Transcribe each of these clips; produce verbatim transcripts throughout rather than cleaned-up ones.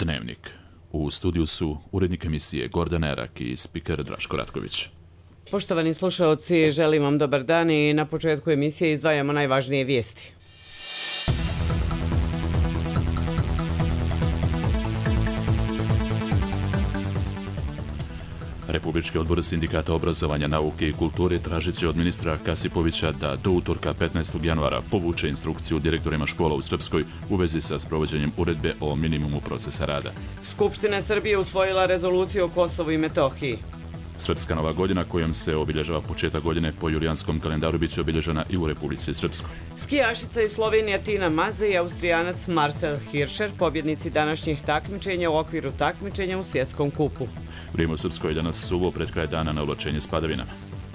Dnevnik. U studiju su urednik emisije Gordana Erak i spiker Draško Ratković. Poštovani slušalci, želim vam dobar dan i na početku emisije izdvajamo najvažnije vijesti. Republički odbor Sindikata obrazovanja, nauke i kulture tražit će od ministra Kasipovića da do utorka petnaestog januara povuče instrukciju direktorima škola u Srpskoj u vezi sa sprovođenjem uredbe o minimumu procesa rada. Skupština Srbije usvojila rezoluciju o Kosovu i Metohiji. Srpska nova godina kojom se obilježava početak godine po julijanskom kalendaru biće obilježena i u Republici Srpskoj. Skijašica iz Slovenije Tina Maze i Austrijanac Marcel Hirscher, pobjednici današnjih takmičenja u okviru takmičenja u svjetskom kupu. Vrijeme u Srpskoj je danas suvo pred kraj dana na uvlačenje s padavinama.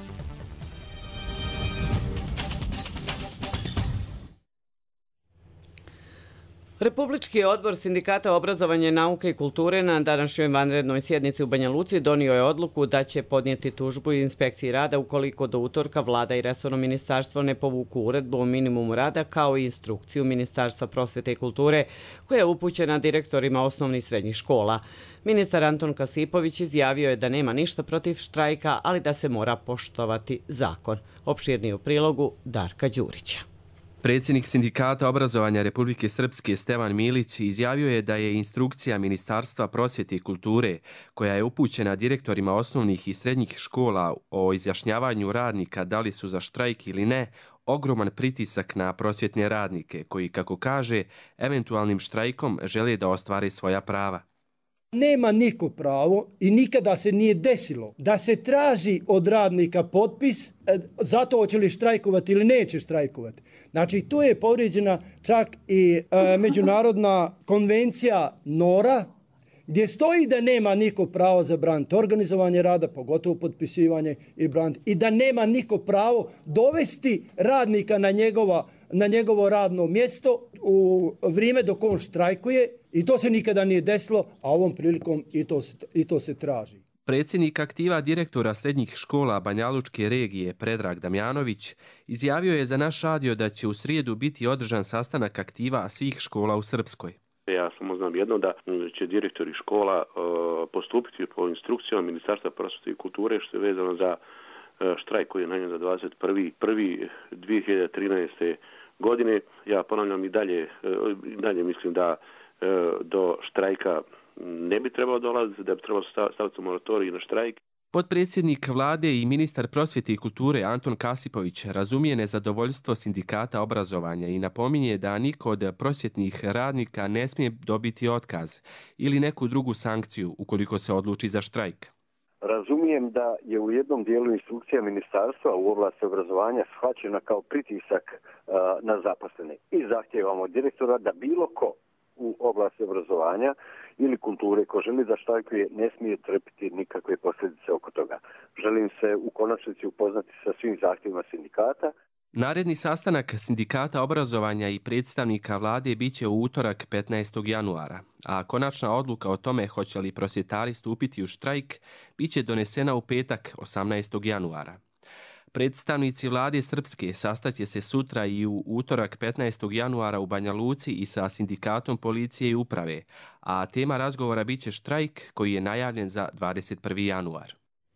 Republički odbor Sindikata obrazovanja, nauke i kulture na današnjoj vanrednoj sjednici u Banja Luci donio je odluku da će podnijeti tužbu inspekciji rada ukoliko do utorka vlada i resorno ministarstvo ne povuku uredbu o minimumu rada kao i instrukciju Ministarstva prosvjete i kulture koja je upućena direktorima osnovnih i srednjih škola. Ministar Anton Kasipović izjavio je da nema ništa protiv štrajka, ali da se mora poštovati zakon. Opširniji u prilogu Darka Đurića. Predsjednik Sindikata obrazovanja Republike Srpske Stevan Milić izjavio je da je instrukcija Ministarstva prosvjete i kulture koja je upućena direktorima osnovnih i srednjih škola o izjašnjavanju radnika da li su za štrajk ili ne ogroman pritisak na prosvjetne radnike koji, kako kaže, eventualnim štrajkom žele da ostvare svoja prava. Nema niko pravo i nikada se nije desilo da se traži od radnika potpis zato hoće li štrajkovati ili neće štrajkovati. Znači, tu je povrijeđena čak i e, međunarodna konvencija Nora, gdje stoji da nema niko pravo zabraniti organizovanje rada, pogotovo potpisivanje i braniti, i da nema niko pravo dovesti radnika na, njegova, na njegovo radno mjesto u vrijeme dok on štrajkuje, i to se nikada nije desilo, a ovom prilikom i to se, i to se traži. Predsjednik aktiva direktora srednjih škola Banjalučke regije Predrag Damjanović izjavio je za naš radio da će u srijedu biti održan sastanak aktiva svih škola u Srpskoj. Ja samo znam jedno da će direktori škola uh, postupiti po instrukcijama Ministarstva prosvjete i kulture što je vezano za uh, štrajk koji je nanjen za dvadeset prvi dvije hiljade trinaeste. godine. Ja ponavljam i dalje, uh, dalje mislim da uh, do štrajka ne bi trebalo dolaziti, da bi trebalo staviti moratorij na štrajk. Potpredsjednik vlade i ministar prosvjete i kulture Anton Kasipović razumije nezadovoljstvo Sindikata obrazovanja i napominje da niko od prosvjetnih radnika ne smije dobiti otkaz ili neku drugu sankciju ukoliko se odluči za štrajk. Razumijem da je u jednom dijelu instrukcija ministarstva u oblasti obrazovanja shvaćena kao pritisak uh, na zaposlene i zahtijevamo direktora da bilo ko u oblasti obrazovanja ili kulture ko želi da štrajkuje ne smije trpiti nikakve posljedice oko toga. Želim se u konačnici upoznati sa svim zahtjevima sindikata. Naredni sastanak Sindikata obrazovanja i predstavnika vlade biće u utorak petnaestog januara, a konačna odluka o tome hoće li prosvjetari stupiti u štrajk biće donesena u petak osamnaestog januara. Predstavnici vlade Srpske sastaće se sutra i u utorak petnaestog januara u Banja Luci i sa Sindikatom policije i uprave, a tema razgovora biće štrajk koji je najavljen za dvadeset prvi januar.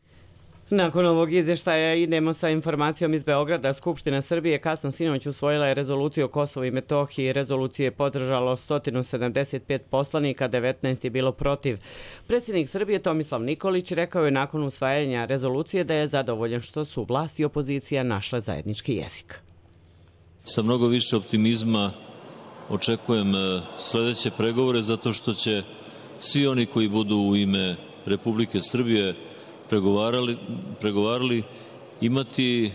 Nakon ovog izvještaja idemo sa informacijom iz Beograda. Skupština Srbije kasno sinoć usvojila je rezoluciju o Kosovu i Metohiji. Rezoluciju je podržalo sto sedamdeset pet poslanika, devetnaest je bilo protiv. Predsjednik Srbije Tomislav Nikolić rekao je nakon usvajanja rezolucije da je zadovoljan što su vlast i opozicija našle zajednički jezik. Sa mnogo više optimizma očekujem sljedeće pregovore zato što će svi oni koji budu u ime Republike Srbije Pregovarali, pregovarali imati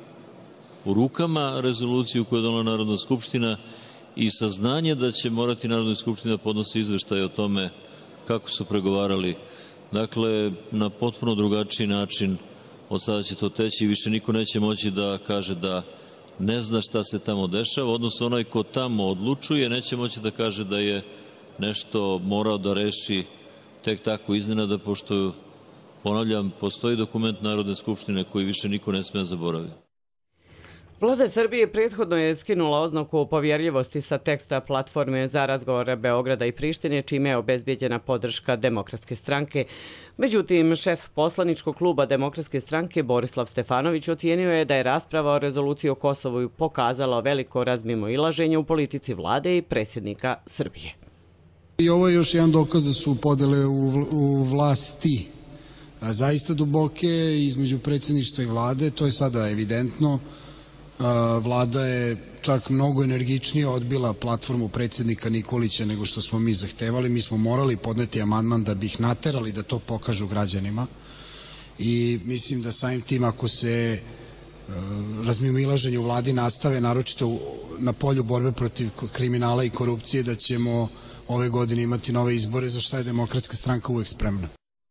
u rukama rezoluciju koju je donela Narodna skupština i saznanje da će morati Narodna skupština da podnosi izveštaje o tome kako su pregovarali. Dakle, na potpuno drugačiji način od sada će to teći i više niko neće moći da kaže da ne zna šta se tamo dešava, odnosno onaj ko tamo odlučuje neće moći da kaže da je nešto morao da reši tek tako iznenada, pošto ponavljam, postoji dokument Narodne skupštine koji više niko ne smije zaboraviti. Vlada Srbije prethodno je skinula oznaku o povjerljivosti sa teksta platforme za razgovore Beograda i Prištine, čime je obezbijeđena podrška Demokratske stranke. Međutim, šef poslaničkog kluba Demokratske stranke Borislav Stefanović ocijenio je da je rasprava o rezoluciji o Kosovu pokazala veliko razmimoilaženje u politici vlade i predsjednika Srbije. I ovo je još jedan dokaz da su podele u, u vlasti zaista duboke između predsjedništva i vlade, to je sada evidentno. Vlada je čak mnogo energičnije odbila platformu predsjednika Nikolića nego što smo mi zahtevali. Mi smo morali podneti amandman da bi ih naterali da to pokažu građanima i mislim da samim tim ako se razmimoilaženje u vladi nastave, naročito na polju borbe protiv kriminala i korupcije, da ćemo ove godine imati nove izbore za šta je Demokratska stranka uvek spremna.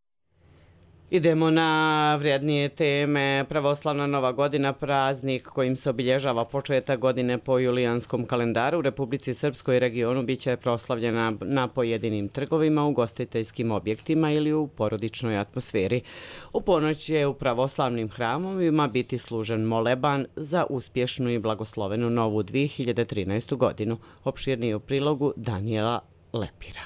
Idemo na vrijednije teme. Pravoslavna Nova godina, praznik kojim se obilježava početak godine po julijanskom kalendaru u Republici Srpskoj i regionu, biće proslavljena na pojedinim trgovima, ugostiteljskim objektima ili u porodičnoj atmosferi. U ponoć će u pravoslavnim hramovima biti služen moleban za uspješnu i blagoslovenu novu dvije hiljade trinaestu godinu. Opširnije u prilogu Danijela Lepira.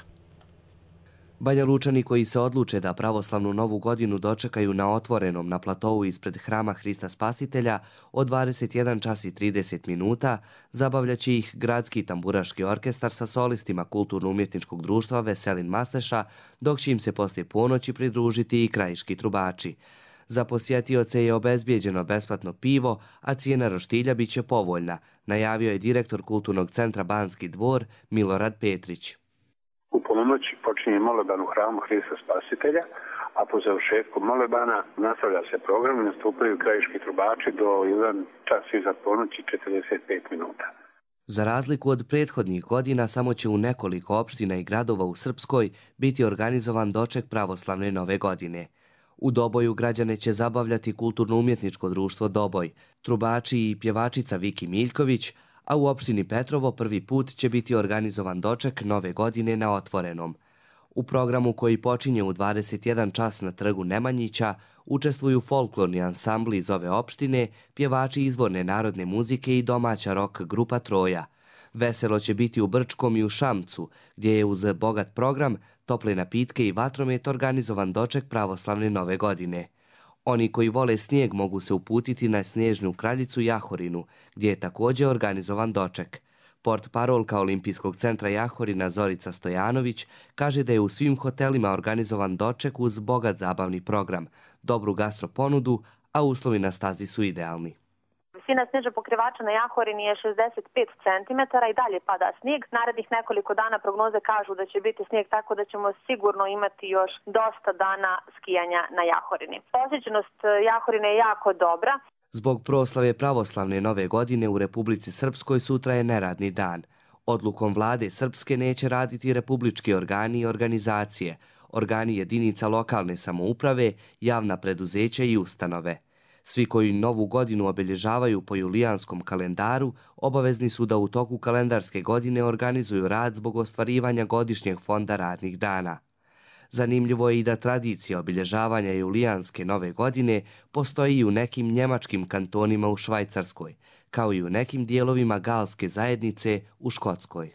Banja Lučani koji se odluče da pravoslavnu novu godinu dočekaju na otvorenom na platovu ispred hrama Hrista Spasitelja od dvadeset jedan čas i trideset minuta zabavljaće ih gradski tamburaški orkestar sa solistima kulturno-umjetničkog društva Veselin Masteša, dok će im se poslije ponoći pridružiti i krajiški trubači. Za posjetioce je obezbijeđeno besplatno pivo, a cijena roštilja bit će povoljna, najavio je direktor Kulturnog centra Banski dvor Milorad Petrić. U ponoći počinje moleban u hramu Hrista Spasitelja, a po završetku molebana nastavlja se program i nastupaju krajiški trubači do jedan čas iza ponoći četrdeset pet minuta. Za razliku od prethodnih godina, samo će u nekoliko opština i gradova u Srpskoj biti organizovan doček pravoslavne nove godine. U Doboju građane će zabavljati kulturno-umjetničko društvo Doboj, trubači i pjevačica Viki Miljković, a u opštini Petrovo prvi put će biti organizovan doček nove godine na otvorenom. U programu koji počinje u dvadeset jedan čas na trgu Nemanjića učestvuju folklorni ansambli iz ove opštine, pjevači izvorne narodne muzike i domaća rock grupa Troja. Veselo će biti u Brčkom i u Šamcu, gdje je uz bogat program, tople napitke i vatromet organizovan doček pravoslavne nove godine. Oni koji vole snijeg mogu se uputiti na snježnu kraljicu Jahorinu, gdje je također organizovan doček. Portparolka Olimpijskog centra Jahorina Zorica Stojanović kaže da je u svim hotelima organizovan doček uz bogat zabavni program, dobru gastroponudu, a uslovi na stazi su idealni. Visina snježnog pokrivača na Jahorini je šezdeset pet centimetara i dalje pada snijeg. Narednih nekoliko dana prognoze kažu da će biti snijeg, tako da ćemo sigurno imati još dosta dana skijanja na Jahorini. Posjećenost Jahorine je jako dobra. Zbog proslave pravoslavne nove godine u Republici Srpskoj sutra je neradni dan. Odlukom vlade Srpske neće raditi republički organi i organizacije, organi jedinica lokalne samouprave, javna preduzeća i ustanove. Svi koji novu godinu obilježavaju po julijanskom kalendaru obavezni su da u toku kalendarske godine organizuju rad zbog ostvarivanja godišnjeg fonda radnih dana. Zanimljivo je i da tradicija obilježavanja julijanske nove godine postoji i u nekim njemačkim kantonima u Švajcarskoj, kao i u nekim dijelovima galske zajednice u Škotskoj.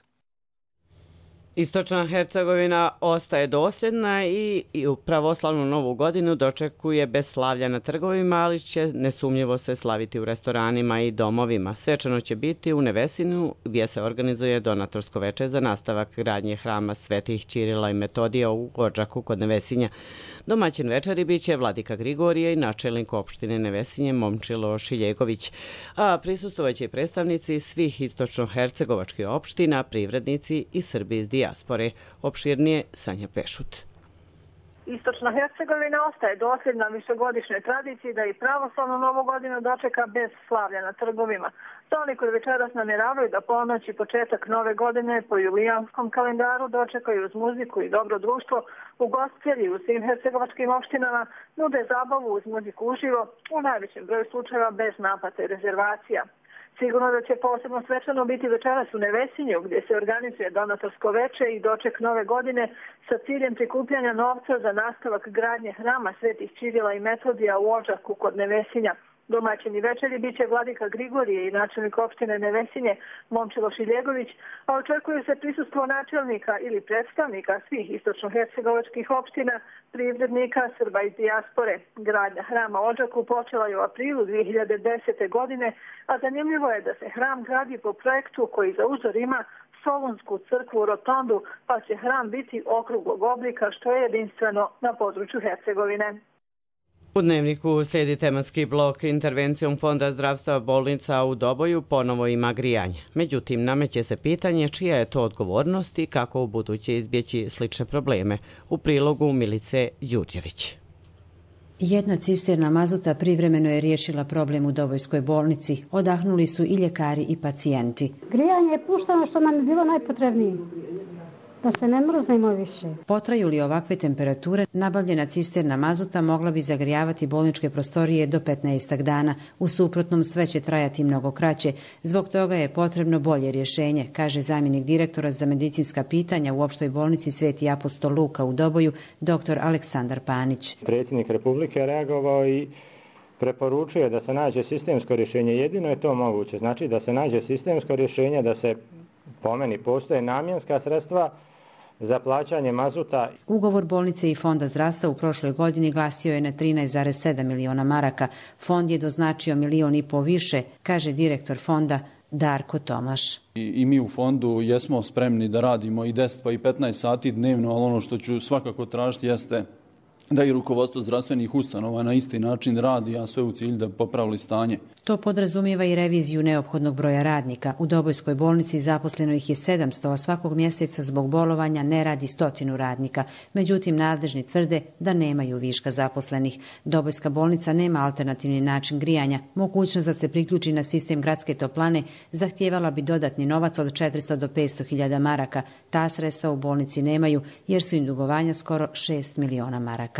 Istočna Hercegovina ostaje dosljedna i, i u pravoslavnu novu godinu dočekuje bez slavlja na trgovima, ali će nesumnjivo se slaviti u restoranima i domovima. Svečano će biti u Nevesinu, gdje se organizuje donatorsko veče za nastavak gradnje hrama Svetih Ćirila i Metodija u Odžaku kod Nevesinja. Domaćin večeri biće Vladika Grigorije i načelnik opštine Nevesinje Momčilo Šiljegović, a prisustvovaće i predstavnici svih istočno-hercegovačkih opština, privrednici i Srbi iz dijaspore. Opširnije Sanja Pešut. Istočna Hercegovina ostaje dosljedna višegodišnjoj tradiciji da i pravoslavnu novu godinu dočeka bez slavlja na trgovima. Za oni koji večeras namjeravaju da ponoći početak nove godine po julijanskom kalendaru dočekaju uz muziku i dobro društvo, ugostitelji u svim hercegovačkim opštinama nude zabavu uz muziku uživo, u najvećem broju slučajeva bez naplate i rezervacija. Sigurno da će posebno svečano biti večeras u Nevesinju, gdje se organizuje donatorsko veče i doček nove godine sa ciljem prikupljanja novca za nastavak gradnje hrama Svetih Ćirila i Metodija u Odžaku kod Nevesinja. Domaćini večeri biće vladika Grigorije i načelnik opštine Nevesinje Momčilo Šiljegović, a očekuje se prisustvo načelnika ili predstavnika svih istočnohercegovačkih opština, privrednika, Srba iz dijaspore. Gradnja hrama Odžaku počela je u aprilu dvije hiljade desete. godine, a zanimljivo je da se hram gradi po projektu koji za uzor ima Solunsku crkvu u Rotondu, pa će hram biti okruglog oblika, što je jedinstveno na području Hercegovine. U Dnevniku slijedi tematski blok. Intervencijom Fonda zdravstva bolnica u Doboju ponovo ima grijanje. Međutim, nameće se pitanje čija je to odgovornost i kako u buduće izbjeći slične probleme. U prilogu Milice Đurđević. Jedna cisterna mazuta privremeno je riješila problem u Dobojskoj bolnici. Odahnuli su i ljekari i pacijenti. Grijanje je pušteno što nam je bilo najpotrebnije. Da se ne mrznemo više. Potraju li ovakve temperature, nabavljena cisterna mazuta mogla bi zagrijavati bolničke prostorije do petnaest dana. U suprotnom sve će trajati mnogo kraće. Zbog toga je potrebno bolje rješenje, kaže zamjenik direktora za medicinska pitanja u opštoj bolnici Sveti apostol Luka u Doboju, doktor Aleksandar Panić. Predsjednik Republike je reagovao i preporučuje da se nađe sistemsko rješenje. Jedino je to moguće. Znači da se nađe sistemsko rješenje, da se po meni postoje namjenska sredstva za plaćanje mazuta. Ugovor bolnice i Fonda zdravstva u prošloj godini glasio je na trinaest zarez sedam miliona maraka. Fond je doznačio milion i po više, kaže direktor fonda Darko Tomaš. I, I mi u fondu jesmo spremni da radimo i deset pa i petnaest sati dnevno, ali ono što ću svakako tražiti jeste da i rukovodstvo zdravstvenih ustanova na isti način radi, a sve u cilju da popravili stanje. To podrazumijeva i reviziju neophodnog broja radnika. U Dobojskoj bolnici zaposleno ih je sedamsto, a svakog mjeseca zbog bolovanja ne radi stotinu radnika. Međutim, nadležni tvrde da nemaju viška zaposlenih. Dobojska bolnica nema alternativni način grijanja. Mogućnost da se priključi na sistem gradske toplane zahtijevala bi dodatni novac od četiristo do petsto hiljada maraka. Ta sredstva u bolnici nemaju jer su im dugovanja skoro šest miliona maraka.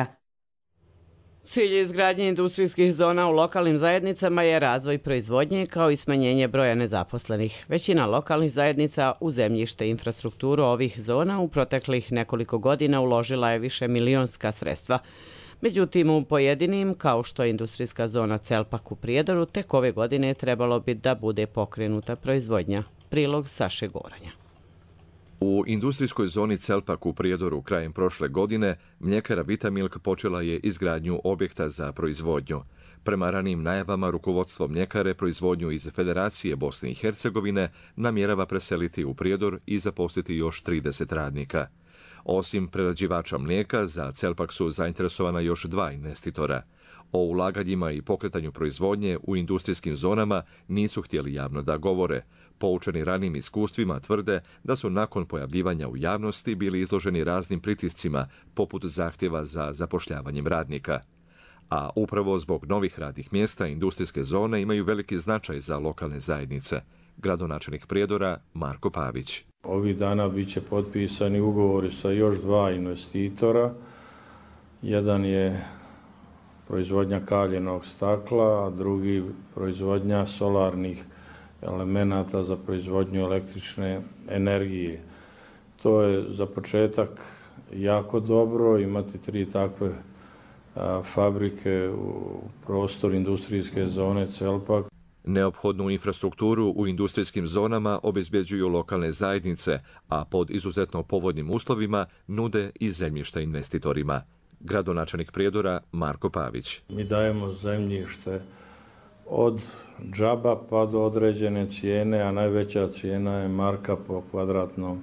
Cilj izgradnje industrijskih zona u lokalnim zajednicama je razvoj proizvodnje kao i smanjenje broja nezaposlenih. Većina lokalnih zajednica u zemljište i infrastrukturu ovih zona u proteklih nekoliko godina uložila je više milionska sredstva. Međutim, u pojedinim, kao što je industrijska zona Celpak u Prijedoru, tek ove godine trebalo bi da bude pokrenuta proizvodnja. Prilog Saše Goranja. U industrijskoj zoni Celpak u Prijedoru krajem prošle godine mljekara Vitamilk počela je izgradnju objekta za proizvodnju. Prema ranijim najavama, rukovodstvo mljekare proizvodnju iz Federacije Bosne i Hercegovine namjerava preseliti u Prijedor i zaposliti još trideset radnika. Osim prerađivača mlijeka, za Celpak su zainteresovana još dva investitora. O ulaganjima i pokretanju proizvodnje u industrijskim zonama nisu htjeli javno da govore. Poučeni ranijim iskustvima tvrde da su nakon pojavljivanja u javnosti bili izloženi raznim pritiscima, poput zahtjeva za zapošljavanjem radnika. A upravo zbog novih radnih mjesta industrijske zone imaju veliki značaj za lokalne zajednice. Gradonačelnik Prijedora Marko Pavić. Ovih dana bit će potpisani ugovori sa još dva investitora. Jedan je proizvodnja kaljenog stakla, a drugi proizvodnja solarnih elemenata za proizvodnju električne energije. To je za početak jako dobro, imati tri takve a, fabrike u prostor industrijske zone Celpak. Neophodnu infrastrukturu u industrijskim zonama obezbjeđuju lokalne zajednice, a pod izuzetno povoljnim uslovima nude i zemljište investitorima. Gradonačelnik Prijedora Marko Pavić. Mi dajemo zemljište od džaba pa do određene cijene, a najveća cijena je marka po kvadratnom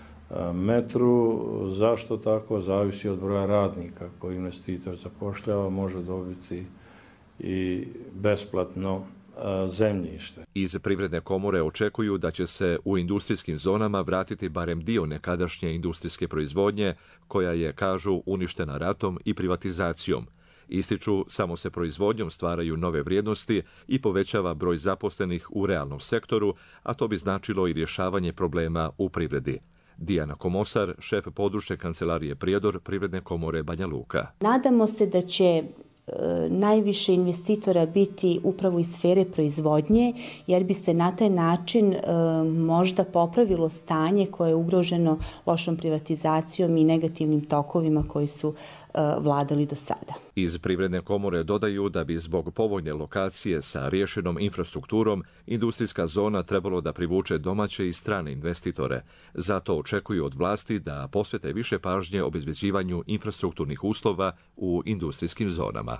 metru. Zašto tako? Zavisi od broja radnika koji investitor zapošljava, može dobiti i besplatno zemljište. Iz Privredne komore očekuju da će se u industrijskim zonama vratiti barem dio nekadašnje industrijske proizvodnje, koja je, kažu, uništena ratom i privatizacijom. Ističu, samo se proizvodnjom stvaraju nove vrijednosti i povećava broj zaposlenih u realnom sektoru, a to bi značilo i rješavanje problema u privredi. Dijana Komosar, šef područne kancelarije Prijedor Privredne komore Banja Luka. Nadamo se da će najviše investitora biti upravo iz sfere proizvodnje, jer bi se na taj način e, možda popravilo stanje koje je ugroženo lošom privatizacijom i negativnim tokovima koji su e, vladali do sada. Iz Privredne komore dodaju da bi zbog povoljne lokacije sa riješenom infrastrukturom industrijska zona trebalo da privuče domaće i strane investitore. Zato očekuju od vlasti da posvete više pažnje obezbeđivanju infrastrukturnih uslova u industrijskim zonama.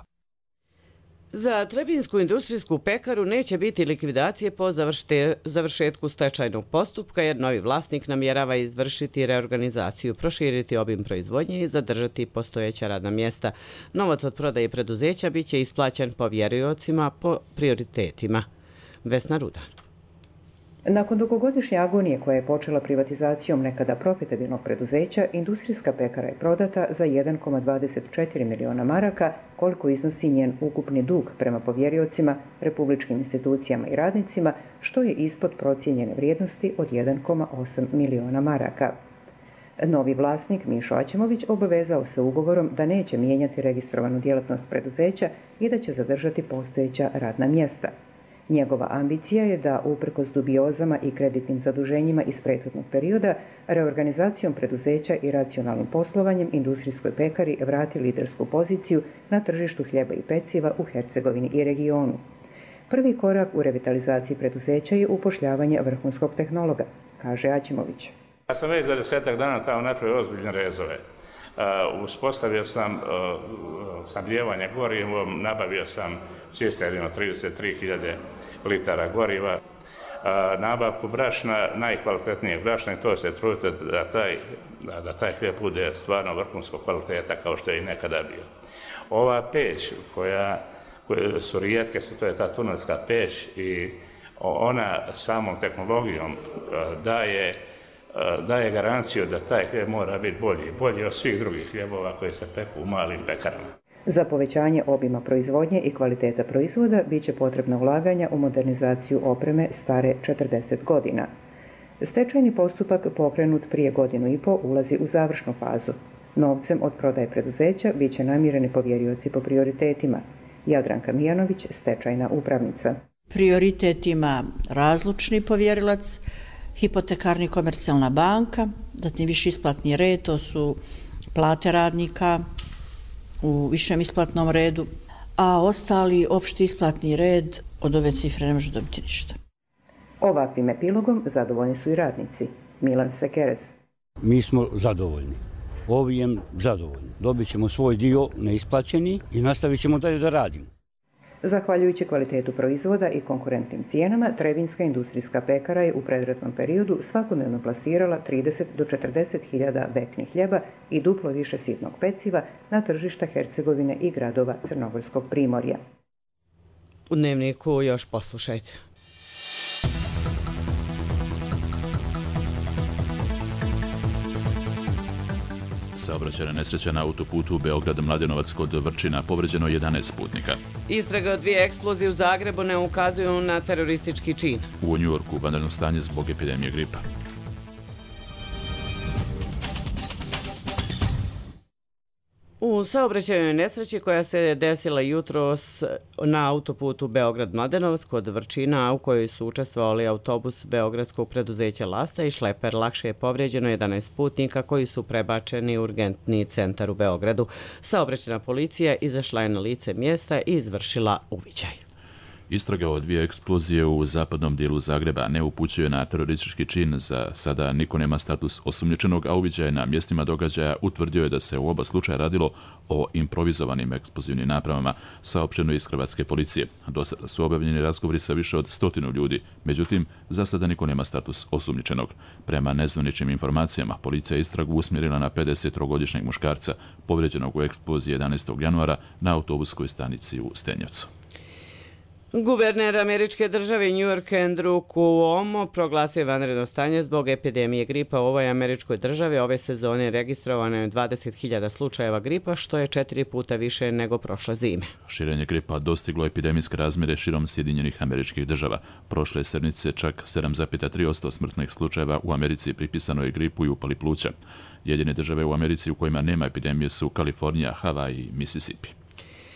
Za Trebinsku industrijsku pekaru neće biti likvidacije po završte, završetku stečajnog postupka jer novi vlasnik namjerava izvršiti reorganizaciju, proširiti obim proizvodnje i zadržati postojeća radna mjesta. Novac od prodaje preduzeća bit će isplaćen povjeriocima po prioritetima. Vesna Rudan. Nakon dugogodišnje agonije koja je počela privatizacijom nekada profitabilnog preduzeća, industrijska pekara je prodata za jedan zarez dvadeset četiri miliona maraka, koliko iznosi njen ukupni dug prema povjeriocima, republičkim institucijama i radnicima, što je ispod procijenjene vrijednosti od jedan zarez osam miliona maraka. Novi vlasnik Mišo Aćimović obavezao se ugovorom da neće mijenjati registrovanu djelatnost preduzeća i da će zadržati postojeća radna mjesta. Njegova ambicija je da, uprkos dubiozama i kreditnim zaduženjima iz prethodnog perioda, reorganizacijom preduzeća i racionalnim poslovanjem industrijskoj pekari vrati lidersku poziciju na tržištu hljeba i peciva u Hercegovini i regionu. Prvi korak u revitalizaciji preduzeća je upošljavanje vrhunskog tehnologa, kaže Aćimović. Ja sam već za desetak dana tamo napravio ozbiljne rezove. Uh, uspostavio sam uh, snabdijevanje gorivom, nabavio sam cisternu trideset tri hiljade litara goriva, uh, nabavku brašna, najkvalitetnijeg brašna i to se trudite da taj, da, da taj hljeb bude stvarno vrhunskog kvaliteta kao što je i nekada bio. Ova peć koja, koje su rijetke, to je ta tunelska peć i ona samom tehnologijom uh, daje daje garanciju da taj hljeb mora biti bolji, bolji od svih drugih hljebova koje se peku u malim pekarama. Za povećanje obima proizvodnje i kvaliteta proizvoda bit će potrebna ulaganja u modernizaciju opreme stare četrdeset godina. Stečajni postupak pokrenut prije godinu i po ulazi u završnu fazu. Novcem od prodaje preduzeća bit će namireni povjerioci po prioritetima. Jadranka Mijanović, stečajna upravnica. Prioritet ima razlučni povjerilac, hipotekarni komercijalna banka, zatim viši isplatni red, to su plate radnika u višem isplatnom redu, a ostali opšti isplatni red od ove cifre ne može dobiti ništa. Ovakvim epilogom zadovoljni su i radnici. Milan Sekeres. Mi smo zadovoljni. Ovijem zadovoljni. Dobit ćemo svoj dio neisplaćeni i nastavit ćemo dalje da radimo. Zahvaljujući kvalitetu proizvoda i konkurentnim cijenama, Trebinska industrijska pekara je u predratnom periodu svakodnevno plasirala trideset do četrdeset hiljada veknih hljeba i duplo više sitnog peciva na tržišta Hercegovine i gradova Crnogorskog primorja. U Dnevniku još poslušajte. Saobraćajna nesreća na autoputu Beograd-Mladenovac kod Vrčina, povređeno jedanaest putnika. Istraga od dvije eksplozije u Zagrebu ne ukazuju na teroristički čin. U Njujorku vanredno stanje zbog epidemije gripa. U saobraćajnoj nesreći koja se desila jutros na autoputu Beograd-Mladenovac kod Vrčina, a u kojoj su učestvovali autobus beogradskog preduzeća Lasta i šleper, lakše je povrijeđeno jedanaest putnika koji su prebačeni u urgentni centar u Beogradu. Saobraćajna policija izašla je na lice mjesta i izvršila uviđaj. Istraga o dvije eksplozije u zapadnom dijelu Zagreba ne upućuje na teroristički čin. Za sada niko nema status osumnjičenog, a uviđaj na mjestima događaja utvrdio je da se u oba slučaja radilo o improvizovanim eksplozivnim napravama, saopšteno iz hrvatske policije. Do sada su obavljeni razgovori sa više od stotinu ljudi, međutim, za sada niko nema status osumnjičenog. Prema nezvaničnim informacijama, policija je istragu usmjerila na pedesettrogodišnjeg muškarca, povrijeđenog u eksploziji jedanaestog januara na autobuskoj stanici u Stenjevcu. Guverner američke države New York Andrew Cuomo proglasio vanredno stanje zbog epidemije gripa u ovoj američkoj državi. Ove sezone registrovano je dvadeset hiljada slučajeva gripa, što je četiri puta više nego prošle zime. Širenje gripa dostiglo epidemijske razmjere širom Sjedinjenih Američkih Država. Prošle sedmice čak sedam zarez tri posto smrtnih slučajeva u Americi pripisano je gripu i upali pluća. Jedine države u Americi u kojima nema epidemije su Kalifornija, Havaj i Mississippi.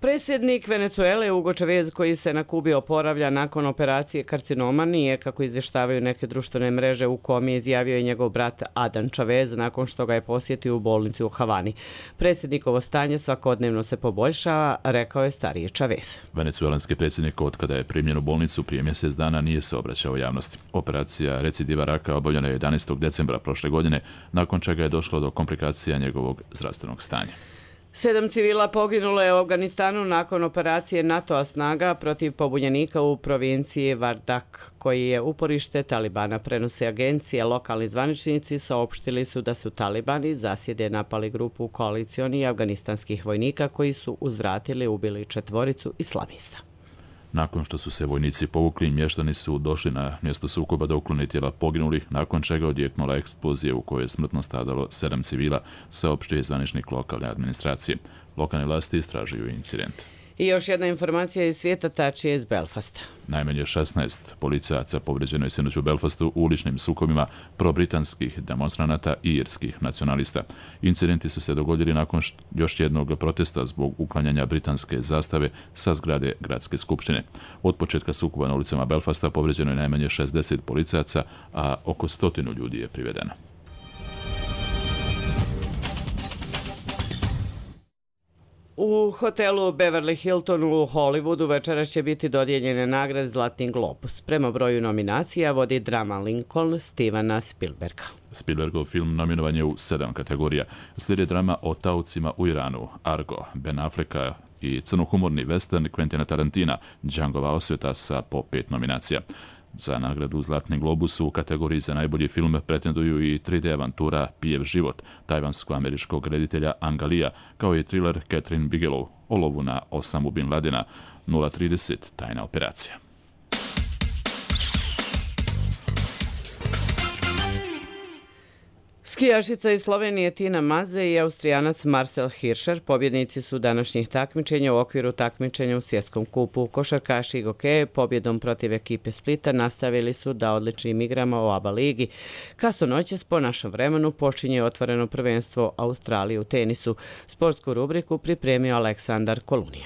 Predsjednik Venecuele Hugo Chavez, koji se na Kubi oporavlja nakon operacije karcinoma, nije, kako izvještavaju neke društvene mreže, u komi, izjavio je njegov brat Adan Chavez nakon što ga je posjetio u bolnici u Havani. Predsjednikovo stanje svakodnevno se poboljšava, rekao je stariji Chavez. Venecuelanski predsjednik, od kada je primljen u bolnicu prije mjesec dana, nije se obraćao javnosti. Operacija recidiva raka obavljena je jedanaestog decembra prošle godine, nakon čega je došlo do komplikacija njegovog zdravstvenog stanja. Sedam civila poginulo je u Afganistanu nakon operacije NATO-a snaga protiv pobunjenika u provinciji Vardak, koji je uporište Talibana, prenose agencije. Lokalni zvaničnici saopštili su da su Talibani zasjede napali grupu koalicioni afganistanskih vojnika koji su uzvratili ubili četvoricu islamista. Nakon što su se vojnici povukli, mještani su došli na mjesto sukoba da uklone tijela poginulih, nakon čega odjeknula eksplozija u kojoj je smrtno stradalo sedam civila, saopštio zvaničnik lokalne administracije. Lokalne vlasti istražuju incident. I još jedna informacija iz svijeta, tačnije iz Belfasta. Najmanje šesnaest policajaca povrijeđeno je sinoć u Belfastu u uličnim sukobima probritanskih demonstranata i irskih nacionalista. Incidenti su se dogodili nakon još jednog protesta zbog uklanjanja britanske zastave sa zgrade gradske skupštine. Od početka sukoba na ulicama Belfasta povrijeđeno je najmanje šezdeset policajaca, a oko stotinu ljudi je privedeno. U hotelu Beverly Hilton u Hollywoodu večeras će biti dodijeljene nagrade Zlatni globus. Prema broju nominacija vodi drama Lincoln Stevena Spielberga. Spielbergov film nominovan je u sedam kategorija. Slijedi drama o taocima u Iranu, Argo, Ben Afflecka i crnohumorni western Quentina Tarantina, Djangova osveta sa po pet nominacija. Za nagradu Zlatni globus u kategoriji za najbolji film pretenduju i tri D avantura Pijev život tajvansko-američkog reditelja Angalija, kao i thriller Catherine Bigelow o lovu na Osamu Bin Ladena, nula trideset tajna operacija. Skijašica iz Slovenije Tina Maze i Austrijanac Marcel Hirscher pobjednici su današnjih takmičenja u okviru takmičenja u svjetskom kupu. Košarkaši i gokeje pobjedom protiv ekipe Splita nastavili su da odličnim igrama u ABA ligi. Kasno noćas po našem vremenu počinje otvoreno prvenstvo Australije u tenisu. Sportsku rubriku pripremio Aleksandar Kolunija.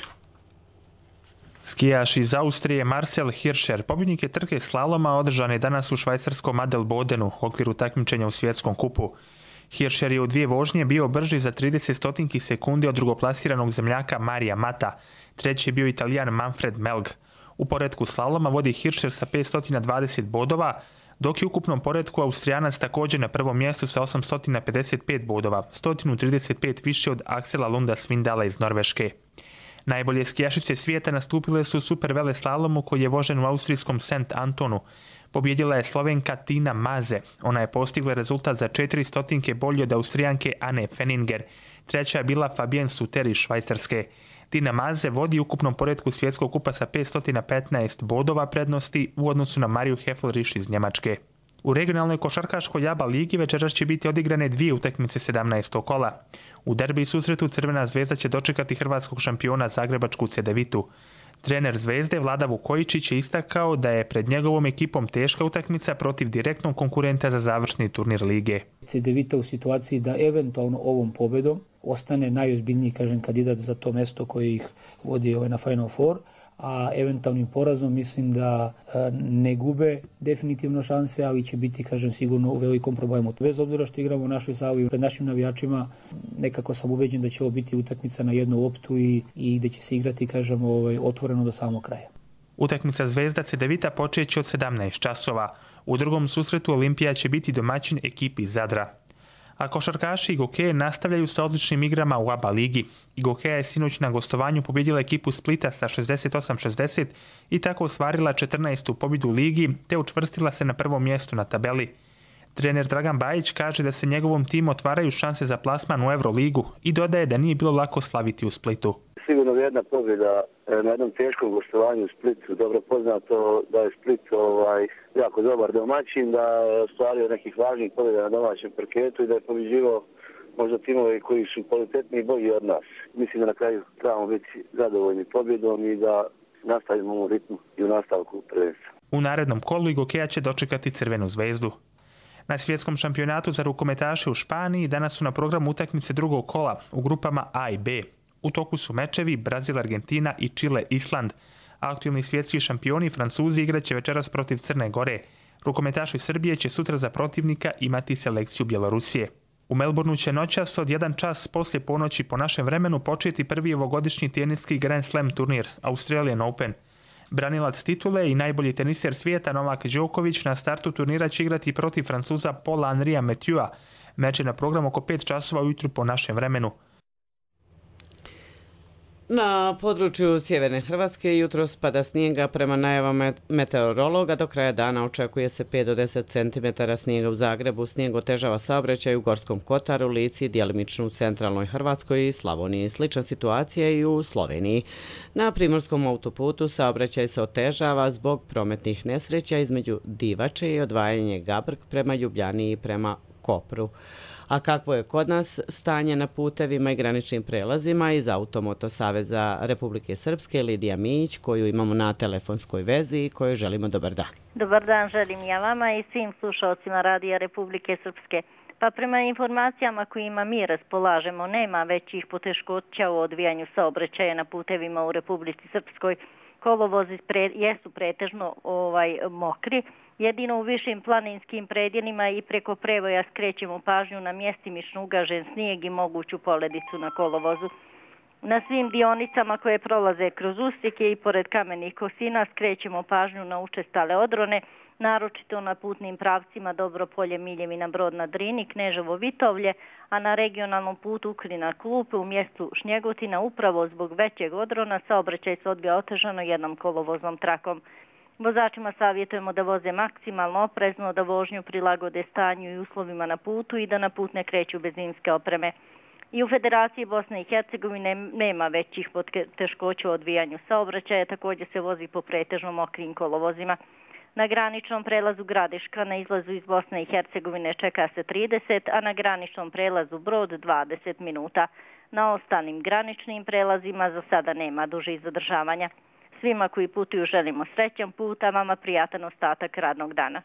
Skijaš iz Austrije Marcel Hirscher pobjednik je trke slaloma održane danas u švajcarskom Adelbodenu u okviru takmičenja u svjetskom kupu. Hirscher je u dvije vožnje bio brži za trideset stotinki sekunde od drugoplasiranog zemljaka Marija Mata. Treći je bio Italijan Manfred Melg. U poretku slaloma vodi Hirscher sa petsto dvadeset bodova, dok je u ukupnom poretku Austrijanac također na prvom mjestu sa osamsto pedeset pet bodova, sto trideset pet više od Aksela Lunda Svindala iz Norveške. Najbolje skijašice svijeta nastupile su u super vele slalomu koji je vožen u austrijskom Saint Antonu. Pobjedila je Slovenka Tina Maze. Ona je postigla rezultat za četiri stotinke bolji od Austrijanke Anne Fenninger. Treća je bila Fabienne Suter iz Švajcarske. Tina Maze vodi u ukupnom poretku svjetskog kupa sa petsto petnaest bodova prednosti u odnosu na Mariju Hefleriš iz Njemačke. U regionalnoj košarkaškoj ABA ligi večeras će biti odigrane dvije utakmice sedamnaestog kola. U derbi susretu Crvena zvezda će dočekati hrvatskog šampiona Zagrebačku Cedevitu. Trener Zvezde Vlada Vukojičić je istakao da je pred njegovom ekipom teška utakmica protiv direktnog konkurenta za završni turnir lige. Cedevita u situaciji da eventualno ovom pobedom ostane najozbiljniji, kažem, kandidat za to mesto koji ih vodi ovaj na Final Four, a eventualnim porazom mislim da ne gube definitivno šanse, ali će biti, kažem, sigurno u velikom problemu. Bez obzira što igramo u našoj sali pred našim navijačima, nekako sam ubeđen da će ovo biti utakmica na jednu loptu i, i da će se igrati, kažem, ovaj, otvoreno do samog kraja. Utakmica Zvezda Cedevita počeće od sedamnaest časova. U drugom susretu Olimpija će biti domaćin ekipi Zadra. A košarkaši i gokeje nastavljaju sa odličnim igrama u ABA ligi. I gokeja je sinoć na gostovanju pobjedila ekipu Splita sa šezdeset osam šezdeset i tako ostvarila četrnaestu pobjedu u ligi te učvrstila se na prvom mjestu na tabeli. Trener Dragan Bajić kaže da se njegovom timu otvaraju šanse za plasman u Euroligu i dodaje da nije bilo lako slaviti u Splitu. Sigurno jedna pobjeda na jednom teškom gostovanju u Splitu. Dobro poznato da je Split ovaj, jako dobar domaćin, da je ostvario nekih važnih pobjeda na domaćem parketu i da je pobjeđivao možda timove koji su kvalitetniji i bolji od nas. Mislim da na kraju trebamo biti zadovoljni pobjedom i da nastavimo u ritmu i u nastavku prvenstva. U narednom kolu Igokeja će dočekati Crvenu zvezdu. Na svjetskom šampionatu za rukometaše u Španiji danas su na programu utakmice drugog kola u grupama A i B. U toku su mečevi Brazil, Argentina i Čile, Island. Aktualni svjetski šampioni Francuzi igraće večeras protiv Crne Gore. Rukometaši Srbije će sutra za protivnika imati selekciju Bjelorusije. U Melbourneu će noćas od jedan čas poslije ponoći po našem vremenu početi prvi ovogodišnji teniski Grand Slam turnir Australian Open. Branilac titule i najbolji teniser svijeta Novak Đoković na startu turnira će igrati protiv Francuza Paula Henria Mathieu'a. Meč je na programu oko pet časova ujutru po našem vremenu. Na području sjeverne Hrvatske jutros pada snijega prema najavama meteorologa. Do kraja dana očekuje se pet do deset centimetara snijega u Zagrebu. Snijeg otežava saobraćaj u Gorskom Kotaru, Lici, djelimično u centralnoj Hrvatskoj i Slavoniji. Slična situacija i u Sloveniji. Na primorskom autoputu saobraćaj se otežava zbog prometnih nesreća između Divače i odvajanje Gabrk prema Ljubljani i prema Kopru. A kakvo je kod nas stanje na putevima i graničnim prelazima? Iz Automoto Saveza Republike Srpske Lidija Mijić, koju imamo na telefonskoj vezi i kojoj želimo dobar dan. Dobar dan želim ja vama i svim slušalcima Radija Republike Srpske. Pa prema informacijama kojima mi raspolažemo, nema većih poteškoća u odvijanju saobraćaja na putevima u Republici Srpskoj. Kolovozi pre, jesu pretežno ovaj, mokri. Jedino u višim planinskim predjelima i preko prevoja skrećemo pažnju na mjestimično ugažen snijeg i moguću poledicu na kolovozu. Na svim dionicama koje prolaze kroz usjeke i pored kamenih kosina skrećemo pažnju na učestale odrone, naročito na putnim pravcima Dobropolje, Miljevina, Brod na Drini, Kneževo, Vitovlje, a na regionalnom putu Ukrina, Klupe u mjestu Šnjegotina upravo zbog većeg odrona saobraćaj se odvija otežano jednom kolovoznom trakom. Vozačima savjetujemo da voze maksimalno oprezno, da vožnju prilagode stanju i uslovima na putu i da na put ne kreću bez zimske opreme. I u Federaciji Bosne i Hercegovine nema većih poteškoća u odvijanju saobraćaja, također se vozi po pretežno mokrim kolovozima. Na graničnom prelazu Gradeška na izlazu iz Bosne i Hercegovine čeka se trideset, a na graničnom prelazu Brod dvadeset minuta. Na ostalim graničnim prelazima za sada nema dužih zadržavanja. Svima koji putuju želimo srećan put, a vama prijatan ostatak radnog dana.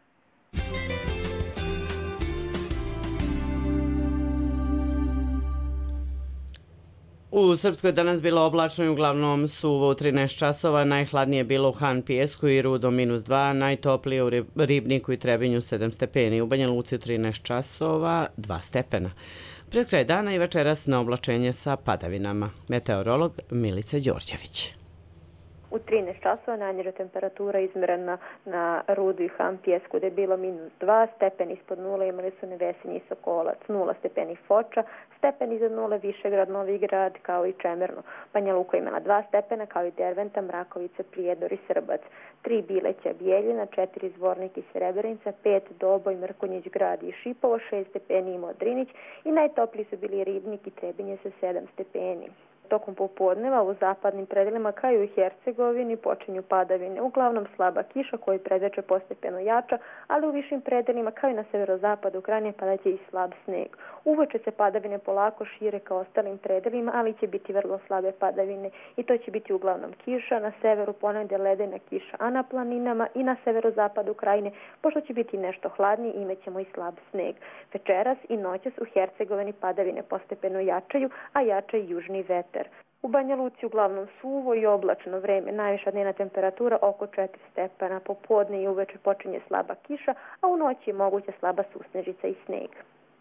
U Srpskoj danas bilo oblačno i uglavnom suvo u trinaest časova, najhladnije bilo u Han Pijesku i Rudo minus dva, najtoplije u Ribniku i Trebinju sedam stepeni, u Banja Luci trinaest časova dva stepena. Pred kraj dana i večeras na oblačenje sa padavinama. Meteorolog Milica Đorđević. U trinaest časova najniža temperatura izmjerena na Rudu i Han Pijesku gdje je bilo minus dva, stepen ispod nule imali su Nevesinje i Sokolac, nula stepeni Foča, stepen iznad nule Višegrad, Novi Grad kao i Čemerno. Banja Luka imala dva stepena kao i Derventa, Mrakovica, Prijedor i Srbac, tri Bileća, Bijeljina, četiri Zvornik i Srebrenica, pet Doboj, Mrkonjić, Grad i Šipovo, šest stepeni imao Drinić i najtopliji su bili Ribnik i Trebinje sa sedam stepeni. Tokom popodneva u zapadnim predelima kao i u Hercegovini počinju padavine, uglavnom slaba kiša koji predveče postepeno jača, ali u višim predelima kao i na severozapadu Krajine padaće i slab sneg. Uveče se padavine polako šire kao ostalim predelima, ali će biti vrlo slabe padavine i to će biti uglavnom kiša, na severu ponegdje ledena kiša, a na planinama i na severozapadu Krajine, pošto će biti nešto hladnije, imaćemo i slab sneg. Večeras i noćas u Hercegovini padavine postepeno jačaju, a jača i južni vetar. U Banja Luci uglavnom suvo i oblačno vreme, najviša dnevna temperatura oko četiri stepena, popodne i uveče počinje slaba kiša, a u noći je moguća slaba susnežica i sneg.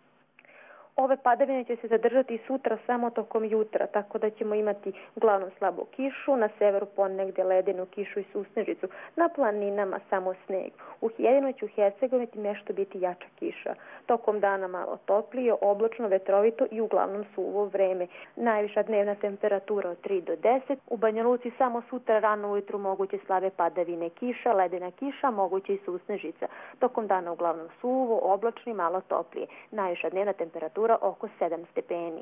Ove padavine će se zadržati sutra samo tokom jutra, tako da ćemo imati uglavnom slabu kišu, na severu ponegdje ledenu kišu i susnežicu, na planinama samo sneg. U jedino će u Hercegovini nešto biti jača kiša. Tokom dana malo toplije, oblačno, vetrovito i uglavnom suvo vreme. Najviša dnevna temperatura od tri do deset. U Banja Luci samo sutra rano ujutru moguće slabe padavine kiša, ledena kiša, moguće i susnežica. Tokom dana uglavnom suvo, oblačno i malo toplije. Najviša dnevna temperatura oko sedam stepeni.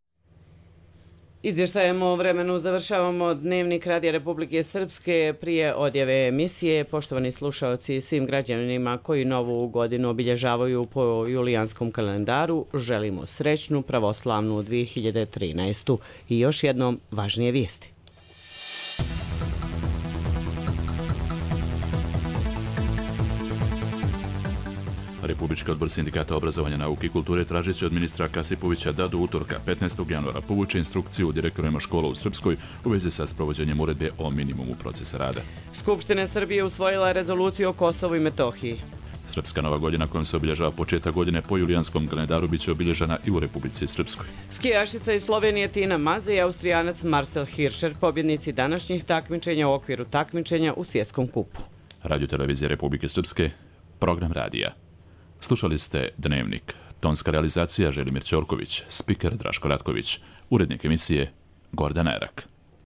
Izvještajem o vremenu završavamo Dnevnik Radija Republike Srpske. Prije odjave emisije, poštovani slušalci, svim građanima koji novu godinu obilježavaju po julijanskom kalendaru, želimo srećnu pravoslavnu dvije hiljade trinaestu. I još jednom važnije vijesti. Republički odbor Sindikata obrazovanja, nauke i kulture tražit će od ministra Kasipovića da do utorka petnaestog januara povuče instrukciju direktorima škola u Srpskoj u vezi sa sprovođenjem uredbe o minimumu procesa rada. Skupština Srbije usvojila rezoluciju o Kosovu i Metohiji. Srpska nova godina kojom se obilježava početak godine po julijanskom kalendaru biće obilježena i u Republici Srpskoj. Skijašica iz Slovenije Tina Maze i Austrijanac Marcel Hirscher, pobjednici današnjih takmičenja u okviru takmičenja u Svjetskom kupu. Radio Televizija Republike Srpske, program radija. Slušali ste Dnevnik. Tonska realizacija Želimir Ćorković, spiker Draško Ratković, urednik emisije Gordana Erak.